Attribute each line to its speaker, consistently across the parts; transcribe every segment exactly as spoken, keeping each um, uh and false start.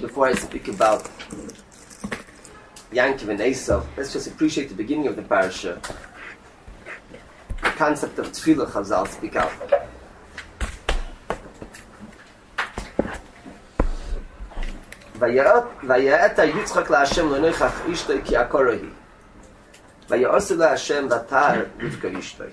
Speaker 1: before I speak about Yankov and Esav, let's just appreciate the beginning of the parasha. The concept of tefillah, Chazal speak out. Vaya'ata Yitzchak la'Hashem l'noichach ishtoi ki akorohi. Vaya'osu la'Hashem v'atar Rivka ishtoi.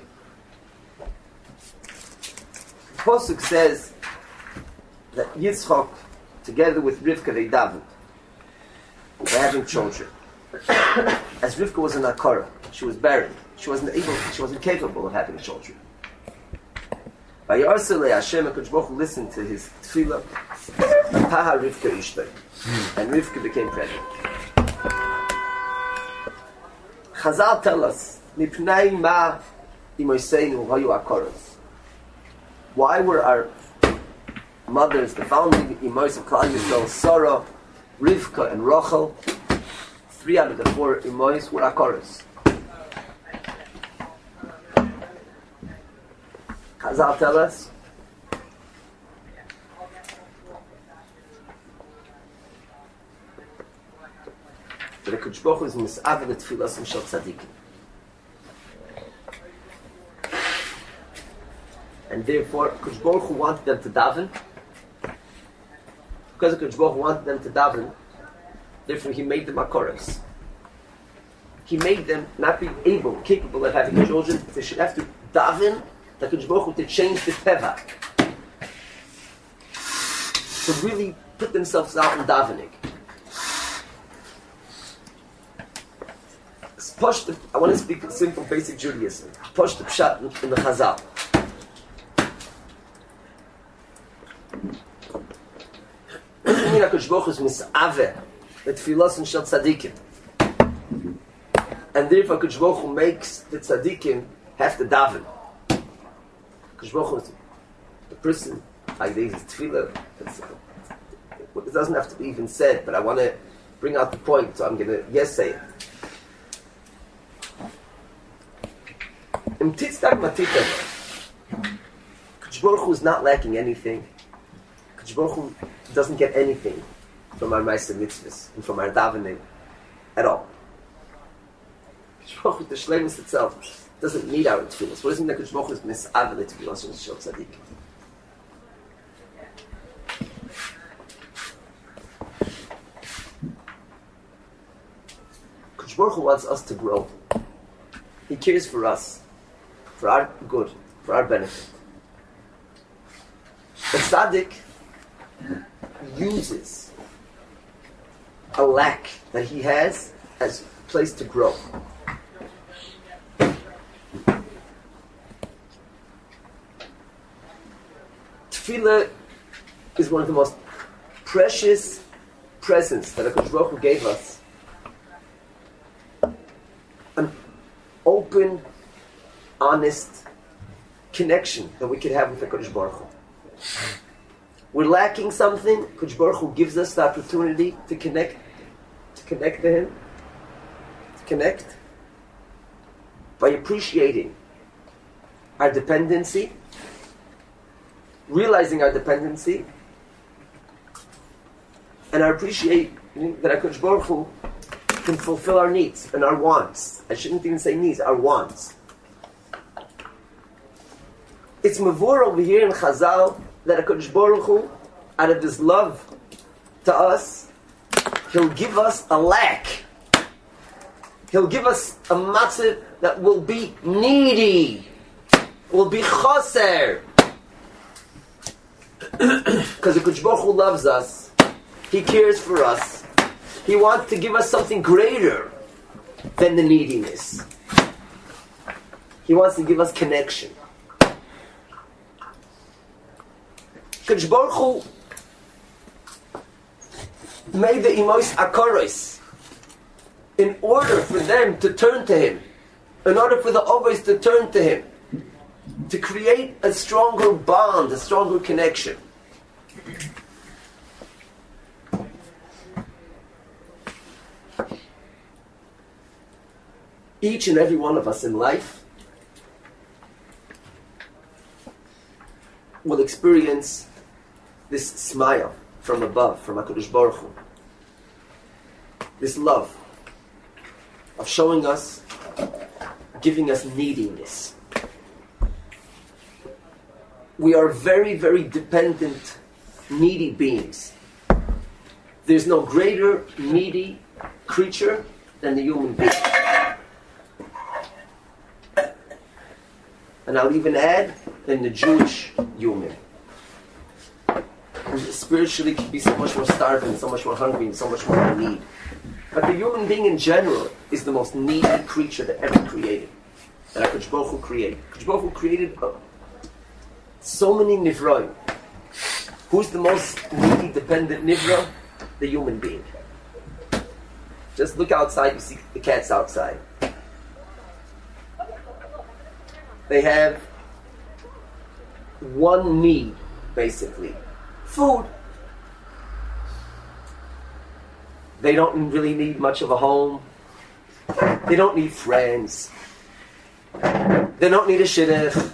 Speaker 1: The Pasuk says that Yitzchak, together with Rivka, they davened. They're having children. As Rivka was an akora, she was barren. She wasn't able, she wasn't capable of having children. Vaya'osu la'Hashem, HaKadosh Baruch Hu listened to his tefillah. V'atar Rivka ishtoi. And Rivka became pregnant. Chazal tell us, Mipnei ma imoseinu hayu akoros. Why were our mothers, the founding imos of Klal Yisrael, Sarah, Rivka, and Rachel, three out of the four imos were akoros? Chazal tell us, the Kodesh Baruch Hu is mis'av the tefillas and shel tzaddikim, and therefore Kodesh Baruch Hu wanted them to daven. Because Kodesh Baruch Hu wanted them to daven, therefore He made them akoros. He made them not be able, capable of having children. They should have to daven the Kodesh Baruch Hu to change the teva, to really put themselves out in davening. Push I want to speak simple, basic Judaism. Push the pshat in the Chazal. What do you mean HaKadosh Baruch Hu is mis'aveh the tefillos and shel tzaddikim? And therefore HaKadosh Baruch Hu makes the tzaddikim have to daven. HaKadosh Baruch Hu is the person, like this is tefillah. It doesn't have to be even said, but I want to bring out the point, so I'm going to yes say it. Kadosh Baruch Hu is not lacking anything. Kadosh Baruch Hu doesn't get anything from our Ma'aseh Mitzvahs and from our davening at all. Kadosh Baruch Hu, the Shleimus itself, doesn't need our tefillos. What does it mean that Kadosh Baruch Hu is mis'av the tefillos and shel tzaddik? Kadosh Baruch Hu wants us to grow. He cares for us, for our good, for our benefit. The tzaddik uses a lack that he has as a place to grow. Tefillah is one of the most precious presents that HaKadosh Baruch Hu gave us. An open, honest connection that we can have with HaKadosh Baruch Hu. We're lacking something. HaKadosh Baruch Hu gives us the opportunity to connect, to connect to Him, to connect by appreciating our dependency, realizing our dependency, and our appreciating that HaKadosh Baruch Hu can fulfill our needs and our wants. I shouldn't even say needs, our wants. It's mavur over here in Chazal that HaKadosh Baruch Hu, out of His love to us, He'll give us a lack. He'll give us a matzah that will be needy, will be chaser. Because HaKadosh Baruch Hu loves us, He cares for us, He wants to give us something greater than the neediness. He wants to give us connection. HaKadosh Baruch Hu made the Imos Akoros in order for them to turn to Him, in order for the Ovos to turn to Him, to create a stronger bond, a stronger connection. Each and every one of us in life will experience this smile from above, from HaKadosh Baruch Hu. This love of showing us, giving us neediness. We are very, very dependent, needy beings. There's no greater needy creature than the human being. And I'll even add, than the Jewish human. Who spiritually can be so much more starving, so much more hungry, and so much more in need. But the human being in general is the most needy creature that ever created. That HaKadosh Baruch Hu created. HaKadosh Baruch Hu created uh, so many nivroim. Who's the most needy, dependent nivra? The human being. Just look outside, you see the cats outside. They have one need, basically. Food. They don't really need much of a home. They don't need friends. They don't need a shidduch.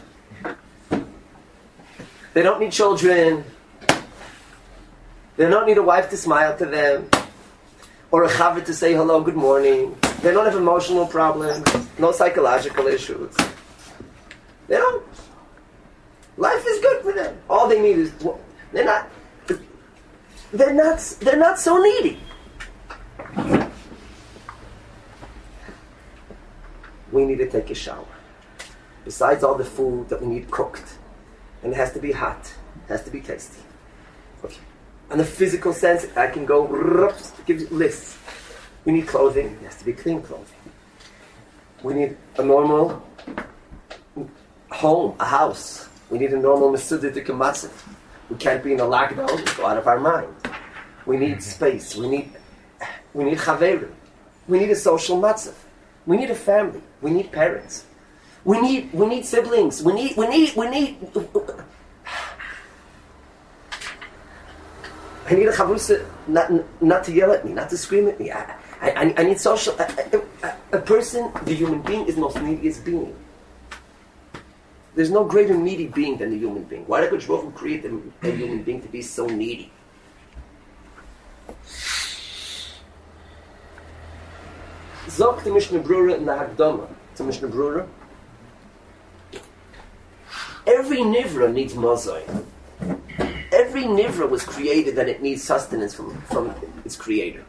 Speaker 1: They don't need children. They don't need a wife to smile to them. Or a chavit to say hello, good morning. They don't have emotional problems. No psychological issues. They don't. Life is good for them. All they need is... They're not... They're not, they're not so needy. We need to take a shower. Besides all the food that we need cooked. And it has to be hot. It has to be tasty. Okay. On the physical sense, I can go... Give you lists. We need clothing. It has to be clean clothing. We need a normal home, a house. We need a normal mesuditik matzah. We can't be in a lockdown. We go out of our mind. We need space. We need... We need chaverim. We need a social matzah. We need a family. We need parents. We need we need siblings. We need we need we need. I need a chavrusa not not to yell at me, not to scream at me. I I, I need social. A, a, a person, the human being, is the most neediest being. There's no greater needy being than the human being. Why did HaKadosh Baruch Hu create a, a human being to be so needy? Zog to Mishnah Brura in the Hagdama to Mishnah Brura. Every nivra needs mazai. Every nivra was created that it needs sustenance from, from its creator.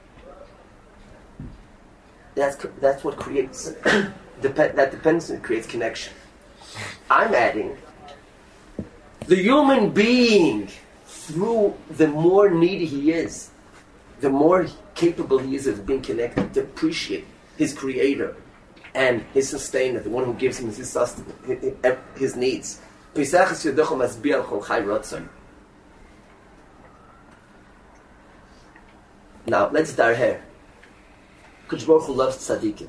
Speaker 1: That's that's what creates dep- that dependency creates connection. I'm adding the human being, through the more needy he is, the more capable he is of being connected to appreciate his creator and his sustainer, the one who gives him his sustenance, his needs. Now, let's start here. HaKadosh Baruch Hu loves tzaddikim.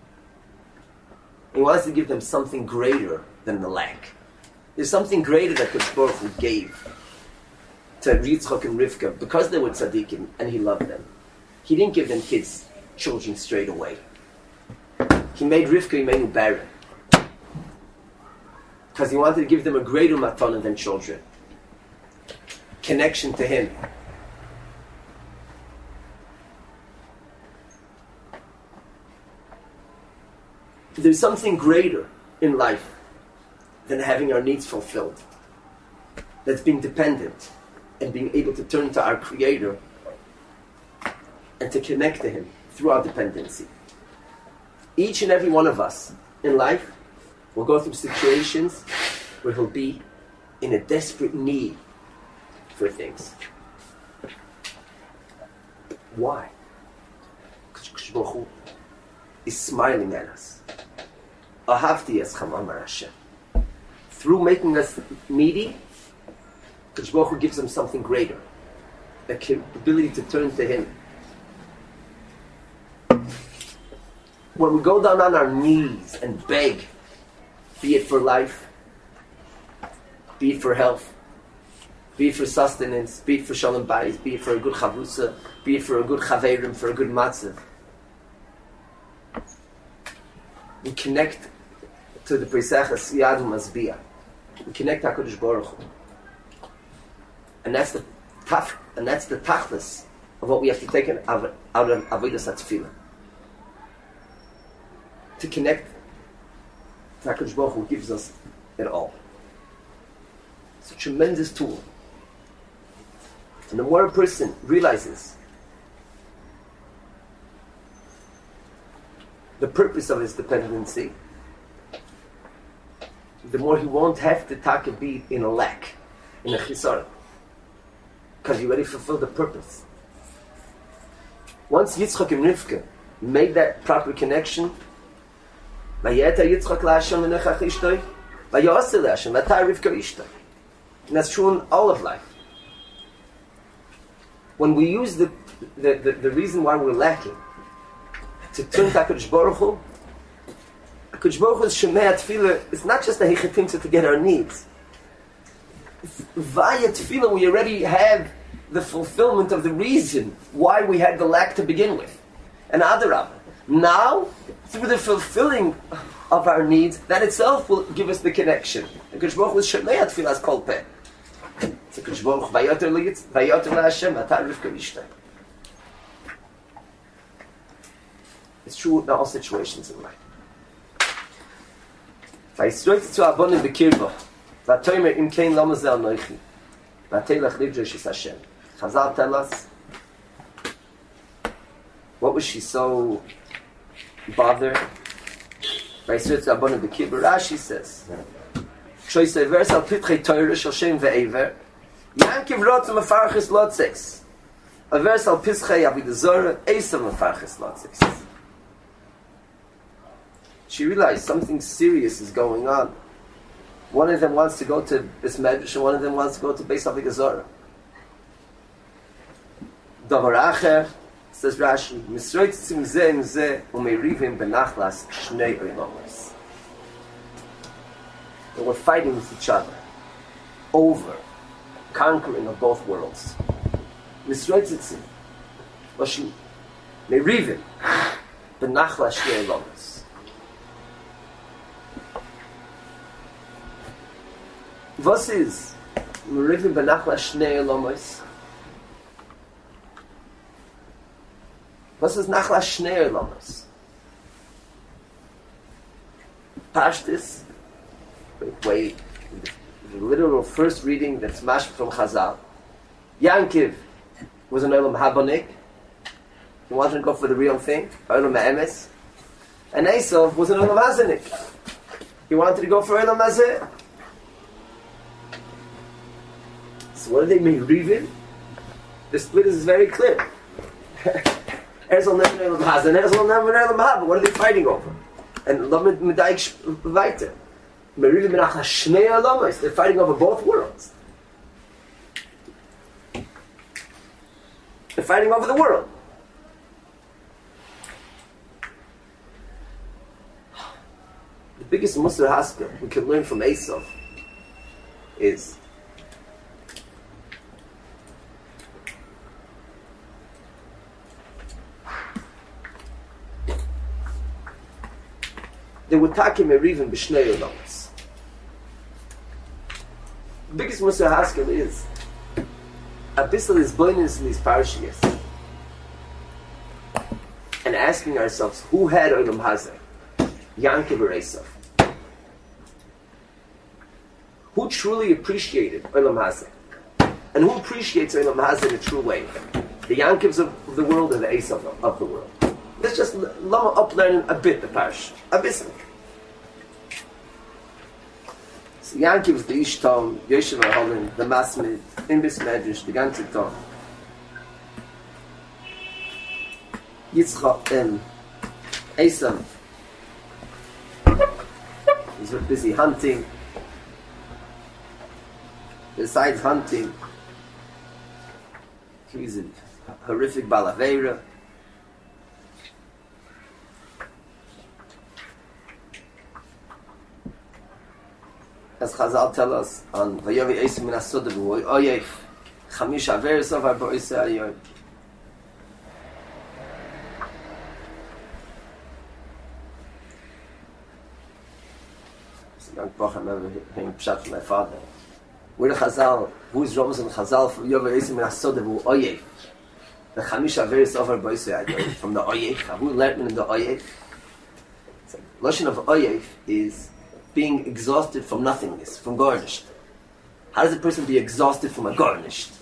Speaker 1: He wants to give them something greater than the lack. There's something greater that HaKadosh Baruch Hu gave to Yitzchak and Rivka because they were tzaddikim and he loved them. He didn't give them kids, children straight away. He made Rivka, he made her barren. Because he wanted to give them a greater matana than children. Connection to him. There's something greater in life than having our needs fulfilled. That's being dependent and being able to turn to our Creator and to connect to Him through our dependency. Each and every one of us in life will go through situations where he'll be in a desperate need for things. Why? Because HaKadosh Baruch Hu is smiling at us. Ahavti eschem amar Hashem. Through making us needy, HaKadosh Baruch Hu gives them something greater. The ability to turn to Him. When we go down on our knees and beg, be it for life, be it for health, be it for sustenance, be it for shalom bayis, be it for a good chavrusa, be it for a good chaverim, for a good matzah, we connect to the Pesachas Yadu Mazbiah. We connect to HaKadosh Baruch Hu. And that's the tough, and that's the tachlis of what we have to take out of Avodas HaTefillah. To connect to HaKadosh Baruch Hu gives us it all. It's a tremendous tool. And the more a person realizes the purpose of his dependency, the more he won't have to taka be in a lack, in a chisara, because he already fulfilled the purpose. Once Yitzchak and Rivka made that proper connection, Vayeta Yitzchak la'Hashem v'nechach ishtoi, Vayoseh la'Hashem v'atah Rivka ishtoi. And that's true in all of life. When we use the the, the, the reason why we're lacking to turn to HaKadosh Baruch Hu, HaKadosh Baruch Hu's Shemei Tefillah is not just a hechetimtza to get our needs. Via Tefillah we already have the fulfillment of the reason why we had the lack to begin with. And Adarabah. Now, through the fulfilling of our needs, that itself will give us the connection. HaKadosh Baruch Hu's Shemei Tefillah is called Peh. It's HaKadosh Baruch Hu Vayoter L'Yitz, Vayoter L'Hashem, Atah Rivka Ishtoi. It's true in all situations in life. Vayisroit to abonim b'kirba, v'atoymer im kein lama ze anoichi, v'atelach livdrosh es Hashem. Chazal tell us, what was she so bothered? Vayisroit to abonim b'kirba, Rashi says, Shoyse vers al pitchei Torah shel Shem ve'ever, Yankiv rotz mefarches lotzes, a vers al pitchei avodah zarah, Esav mefarches lotzes. She realized something serious is going on. One of them wants to go to this medrash, and one of them wants to go to Beis Avodah Zarah. Davar acher, says Rashi, Misroit tzim zeh im zeh umeirivim benachlas shnei oilamos. They were fighting with each other over conquering of both worlds. Misroit tzim, Rashi, meirivim benachlas shnei oilamos. Was is Merivim Benachla Shnei Olamos? Was is Nachla Shnei Olamos? Pashtis, wait, the literal first reading that's mashed from Chazal. Yankiv was an Olam Habonik. He wanted to go for the real thing, Olam Ha'emes. And Esav was an Olam Hazanik. He wanted to go for Olam Hazeh. So what do they mean? Rivin? The split is very clear. Erzal never Elam Hazeh, Erzal never Elam Haba. What are they fighting over? And Lamed Medaik Weiter. Merivim Benachla Shnei Olamos. They're fighting over both worlds. They're fighting over the world. The biggest Musar Haskell we can learn from Esav is they would take him Merivim b'shnei olamos. The biggest Musar Haskell is Abyssal is bonus in these parashiyas and asking ourselves who had Olam Hazeh, Yankiv or Esav? Who truly appreciated Olam Hazeh? And who appreciates Olam Hazeh in a true way? The Yankivs of the world or the Esav of the world? Let's just lama up learning a bit the parish, a bit. So Yankiv was the Ishtam, Yeshiva Holland, the Masmid, in this medrash, the ganze Tag. Yitzchak and Esav. He's busy hunting. Besides hunting, he's a horrific balavera. As Chazal tell us on Vayavi Esim min Asoda B'Voy Oyef Chamish Averes of Arba Oisei Ayoy. It's a young boy, I remember hearing Pshat from my father. We're the Chazal, who is Ramos and Chazal from Yover Esim and Asoda, who Oyev. The Chamisha Veris over Boisei, from the Oyev, who learned in the Oyev. So, Lashon of Oyev is being exhausted from nothingness, from garnished. How does a person be exhausted from a garnished?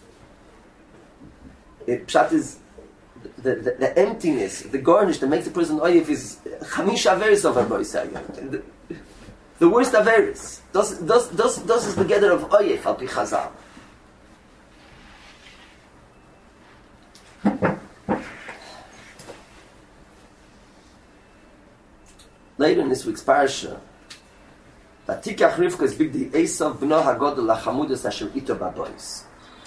Speaker 1: It, Pshat is the, the, the emptiness, the garnish that makes a person Oyev is Chamisha Veris over Boisei. The worst Averis. Das, das, das, das is the gather of Oyev, al pi Chazal. Later in this week's parasha, Vatikach Rivka is big the Esav b'no hagodol lachamudas asher ito babois.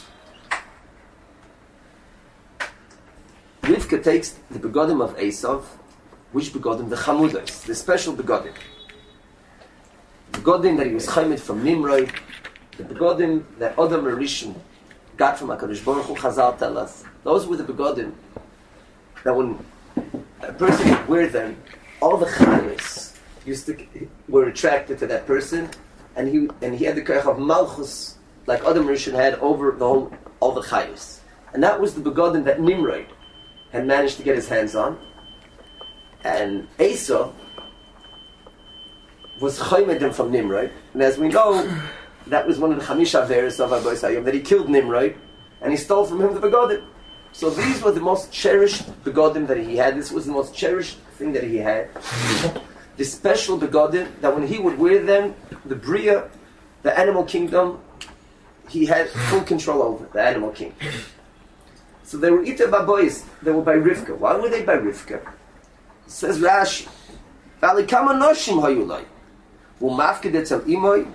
Speaker 1: Rivka takes the begodim of Esav, which begodim? The chamudas, the special begodim. The begodim that he was chaymed from Nimrod, the begodim that Adam Rishon got from HaKadosh Baruch Hu. Chazal tell us, those were the begodim that when a person would wear them, all the chayos used to were attracted to that person, and he and he had the koach of malchus like Adam Rishon had over the whole all the chayos, and that was the begodim that Nimrod had managed to get his hands on, and Esau was chaymed from Nimrod, and as we know, that was one of the chamisha averos of Abba Yisayim, that he killed Nimrod, and he stole from him the begodim. So these were the most cherished begodim that he had. This was the most cherished thing that he had. The special begodim that when he would wear them, the bria, the animal kingdom, he had full control over the animal kingdom. So they were ita babois. They were by Rivka. Why were they by Rivka? Says Rashi, "Valikama noshim hayulai, umafkedet el imoy."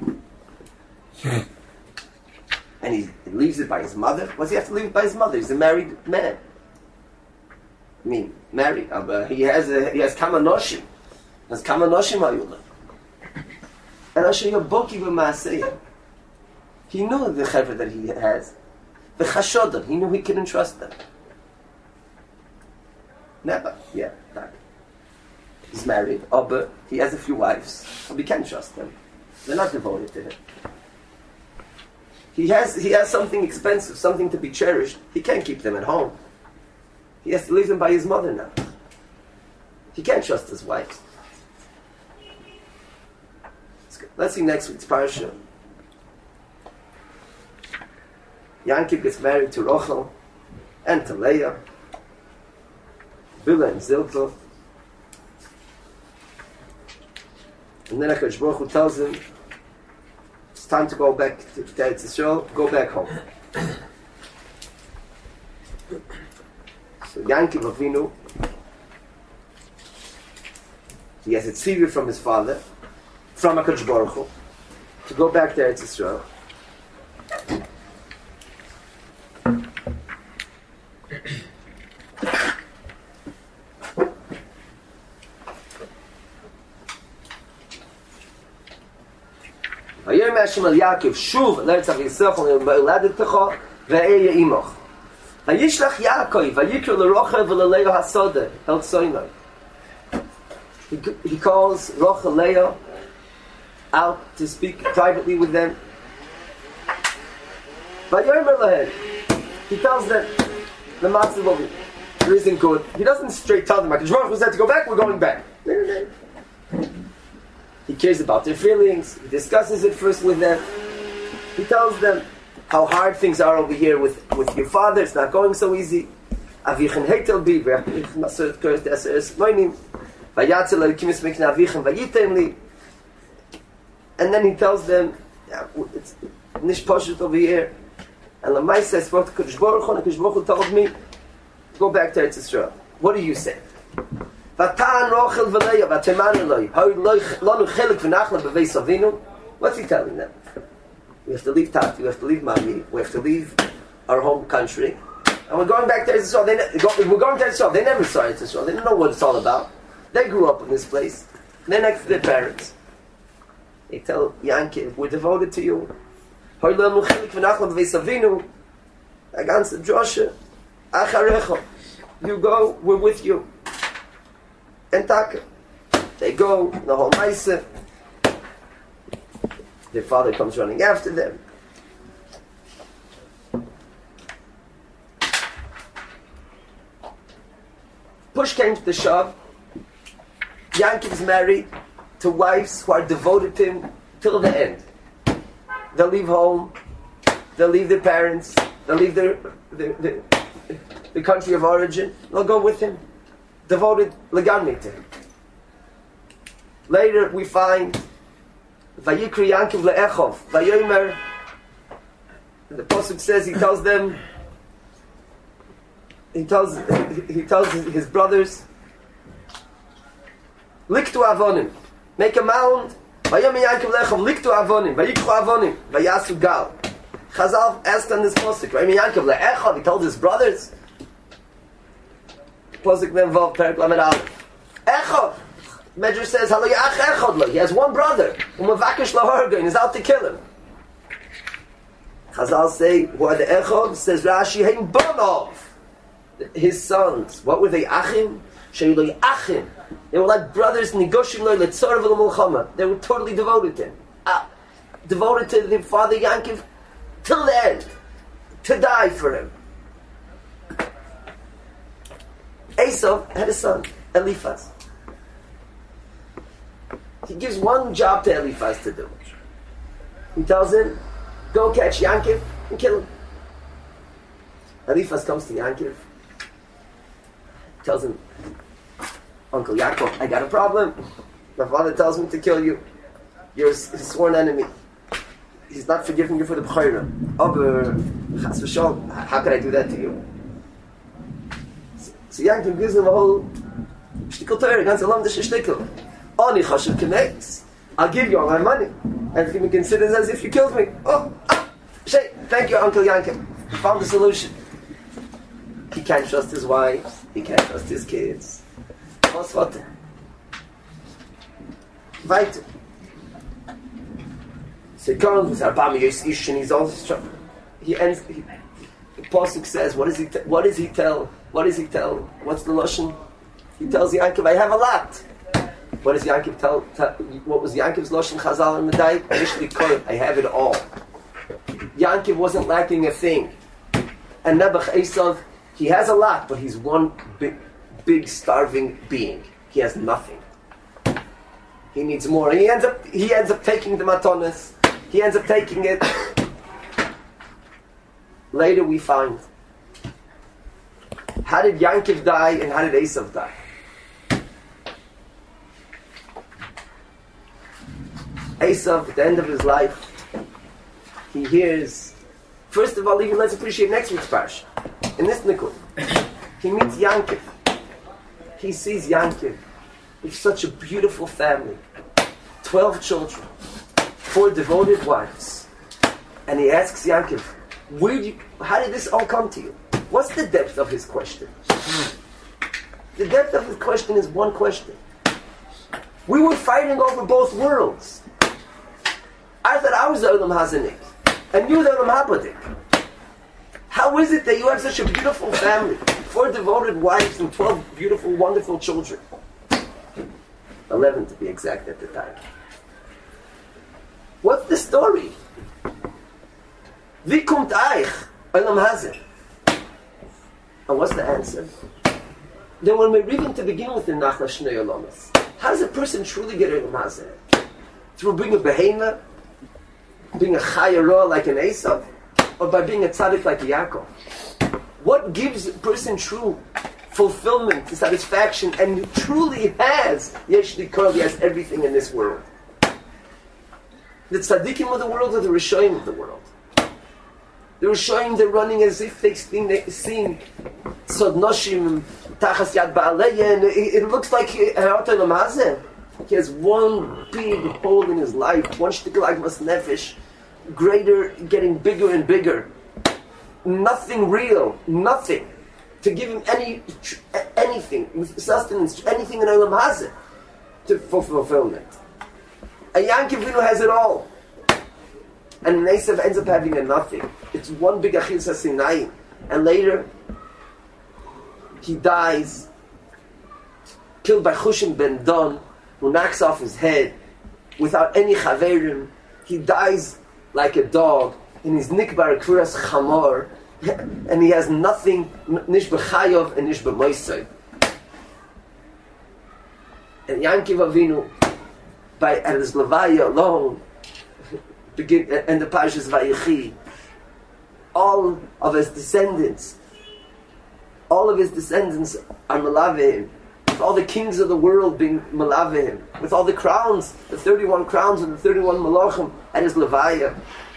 Speaker 1: And he leaves it by his mother. Why does he have to leave it by his mother? He's a married man. I mean, married. Uh, he has a, he has kamanoshim. Has kamanoshim hayulai. And I'll show you a boki b'maaseh. He knew the chevra that he has. The chashodah. He knew he couldn't trust them. Never. Yeah. That. He's married. Oh, but he has a few wives. So we can't trust them. They're not devoted to him. He has he has something expensive, something to be cherished. He can't keep them at home. He has to leave them by his mother now. He can't trust his wife. Let's see next week's parasha. Yankov gets married to Rochel and to Leah, Bilhah and Zilpah. And then HaKadosh Baruch Hu tells him, it's time to go back to Eretz Yisrael, go back home. So Yankov Avinu, he has a tzivah from his father, from HaKadosh Baruch Hu, to go back to Eretz Yisrael. ויאמר השם אל יעקב שוב לארץ אחיסך ולמולדתך ואהיה עמך. וישלח יעקב ויקרא לרחל וללאה הסודה אל ציני. He calls Rachel Leah out to speak privately with them. ויאמר להם, he tells them the matzah of it isn't good. He doesn't straight tell them, HaKadosh Baruch Hu said to go back, we're going back. He cares about their feelings. He discusses it first with them. He tells them how hard things are over here with, with your father. It's not going so easy. And then he tells them, yeah, it's nish poshut over here. And Lamaisa, I spoke to Kadosh Baruch Hu, and Kadosh Baruch Hu told me, go back to Eretz Yisrael. What do you say? What's he telling them? We have to leave Tati, we have to leave Mami, we have to leave our home country, and we're going back to Eretz Yisrael. They ne- we're going to Eretz Yisrael. They never saw Eretz Yisrael. They didn't know what it's all about. They grew up in this place. They're next to their parents. They tell Yankov, we're devoted to you. Against Joshua, you go, we're with you. And Taka. They go, the whole Maisa. Their father comes running after them. Push came to the shove. Yankov's married to wives who are devoted to him till the end. They'll leave home, they'll leave their parents, they'll leave their, their, their the country of origin, they'll go with him, devoted legamni to him. Later we find Vayikri Yankov le'echov, Vayomer, the Pasuk says, he tells them, he tells he tells his brothers, Liktu avonim, make a mound, Vayomer Yankov le'echov, Liktu avonim, Vayikru avonim, Vayasu gal. Chazal asked on this Pasuk, Vayomer Yankov le'echov, he told his brothers, Pasuk then involved Perak Lamed Aleph. Echov, Medrash says, Halo Yach Echod lo, he has one brother, Umavakish laharga, and he's out to kill him. Chazal say, who are the Echod? Says Rashi, Hein Bonov, his sons. What were they? Achim? Sheyuloi Achim. They were like brothers, Nigoshim lo, Letzor v'lo Mulchama. They were totally devoted to him. Uh, devoted to their father Yankov till the end. To die for him. Esav had a son, Eliphaz. He gives one job to Eliphaz to do. He tells him, go catch Yankov and kill him. Eliphaz comes to Yankov, tells him, Uncle Yaakov, I got a problem. My father tells me to kill you. You're his sworn enemy. He's not forgiving you for the b'chayra. Aber, chas v'shol, how could I do that to you? So Yankov gives him a whole shtickle Torah, ganz alam de shtickle. Oni chashuv k'meis. I'll give you all my money. And if you can consider it as if you killed me. Oh, ah, shay, thank you, Uncle Yankov. He found a solution. He can't trust his wives. He can't trust his kids. Was what? Weiter. So he comes with Arbami Yos Ish, and he's also he ends. He, the Pasuk says, "What does he? T- what does he tell? What does he tell? What's the lashon?" He tells Yankov, "I have a lot." What does Yankov tell? tell what was Yankov's lashon? Chazal and Medai. I have it all. Yankov wasn't lacking a thing, and Nebuch Esav, he has a lot, but he's one big, big starving being. He has nothing. He needs more. He ends up. He ends up taking the matonis. He ends up taking it. Later we find, how did Yankov die and how did Esav die? Esav, at the end of his life, he hears, first of all, even let's appreciate next week's parsha. In this Nikud, he meets Yankov. He sees Yankov with such a beautiful family, twelve children, four devoted wives, and he asks Yankov, "Where did you? How did this all come to you?" What's the depth of his question? The depth of his question is one question. We were fighting over both worlds. I thought I was the Olam Hazanik, and you're the Olam Habadik. How is it that you have such a beautiful family, four devoted wives and twelve beautiful, wonderful children? Eleven to be exact at the time. What's the story? Wie kommt euch Olam Hazeh? And what's the answer? Then when we're reading to begin with in Nachla Shnei Olamas, how does a person truly get Olam Hazeh? Through being a behemoth, being a chayara like an Esav, or by being a tzaddik like a Yaakov? What gives a person true fulfillment, satisfaction, and truly has Yesh Likol, he has everything in this world? The tzaddikim of the world or the rishoyim of the world? The rishoyim, they're running as if they've seen Sod Noshim, Tachas Yad Ba'aleya, and it, it looks like he He has one big hole in his life, one shtickle agmas nefesh, greater, getting bigger and bigger. Nothing real, nothing to give him any anything, sustenance, anything in Olam Hazeh to for fulfillment. A Yankov Avinu has it all, and Esav ends up having a nothing. It's one big achilles hasinayim, and later he dies, killed by Chushim ben Don, who knocks off his head without any chaverim, he dies like a dog, and he's nikbar kfuras chamor, and he has nothing, nish b'chayov and nish b'moisei. And Yankiv Avinu, by at his levaya alone, begin and the parashas Vayechi, all of his descendants, all of his descendants are Malavehim, with all the kings of the world being Malavehim, with all the crowns, the thirty-one crowns and the thirty-one Malachim at his levaya.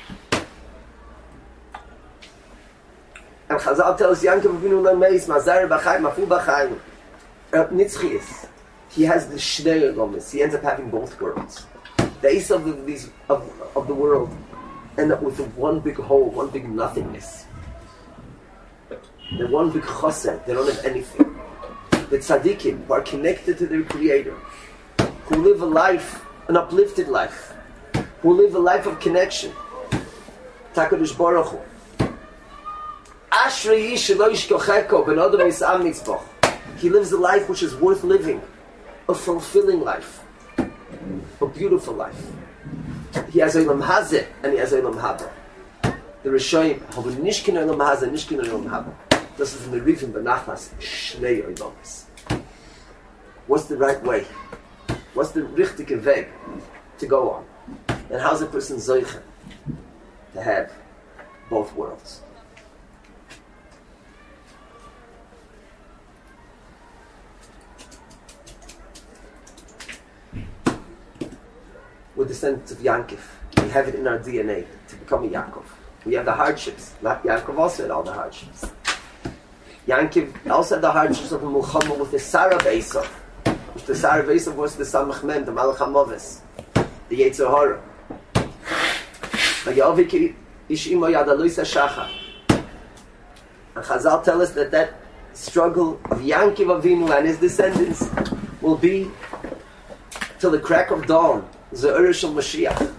Speaker 1: And Chazal tells Yankiv Avinu Lameis, Mazar B'chaim, Mafu B'chaim, Nitzchias. He has the Shnei Lomis. He ends up having both worlds. The ace of the, these, of, of the world end up with one big hole, one big nothingness. They're one big choser. They don't have anything. The tzaddikim, who are connected to their Creator, who live a life, an uplifted life, who live a life of connection. HaKadosh Baruch Hu. Ashrei yish lo yishkocheko ben odom yisam mitzvah. He lives a life which is worth living. A fulfilling life, a beautiful life. He has Olam Hazeh and he has Olam Haba. The Rishonim have Nishkin Olam Hazeh, Nishkin Olam Haba. This is the Merivim Benachas Shnei Olamis. What's the right way? What's the richtige Weg to go on? And how's a person zoiche to have both worlds? We're descendants of Yankov. We have it in our D N A to become a Yaakov. We have the hardships. Not Yaakov also had all the hardships. Yankov also had the hardships of the Mulchama with the Sarah Beisov. Which the Sarah Beisov was the Samach Mem, the Malach HaMoves, the Yetzer Hara. And Chazal tell us that that struggle of Yankov Avinu and his descendants will be till the crack of dawn. Ze'er Shel Mashiach.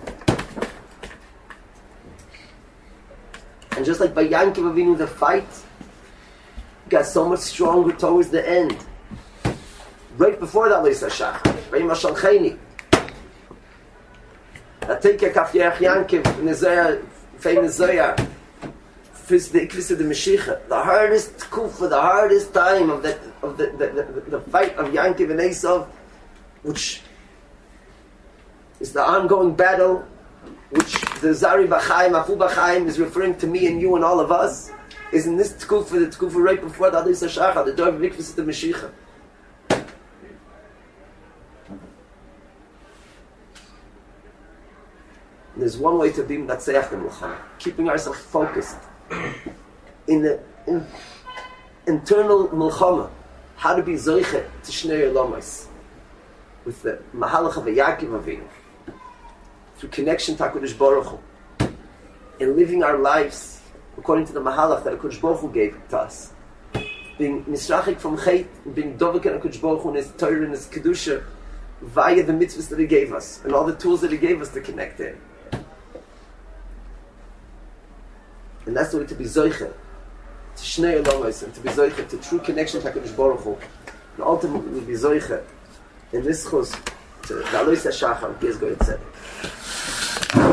Speaker 1: And just like by Yankov Avinu, the fight got so much stronger towards the end. Right before that, Leisa Shachar, Vayim Ashal Chayni. Ateke Kaf Yerach Yankov, in the Zohar, famous Zohar, the Ikvis of the Mashiach, the hardest kufa, the hardest time of the of the the, the, the fight of Yankov and Esav, which is the ongoing battle, which the Zari B'chaim, Afu B'chaim is referring to me and you and all of us, is in this tkufa, the tkufa right before the Adis HaShachar, the door of Mikvus of the Mashiach. There's one way to be Natseach the Mulchama, keeping ourselves focused in the in, internal Mulchama, how to be Zoiche to Shnei Olamis, with the Mahalach of a Yaakov Avinu, through connection to HaKadosh Baruch Hu, in living our lives according to the Mahalach that HaKadosh Baruch Hu gave to us, being Nisrachik from Chet, being Dovek and HaKadosh Baruch Hu in His Torah and His Kedusha, via the mitzvahs that He gave us, and all the tools that He gave us to connect in. And that's the way to be Zoiche, to Shnei Olamis, and to be Zoiche, to true connection to HaKadosh Baruch Hu, and ultimately be Zoiche, in this chus, to the Alois HaShachar, Gizgo Yitzedek.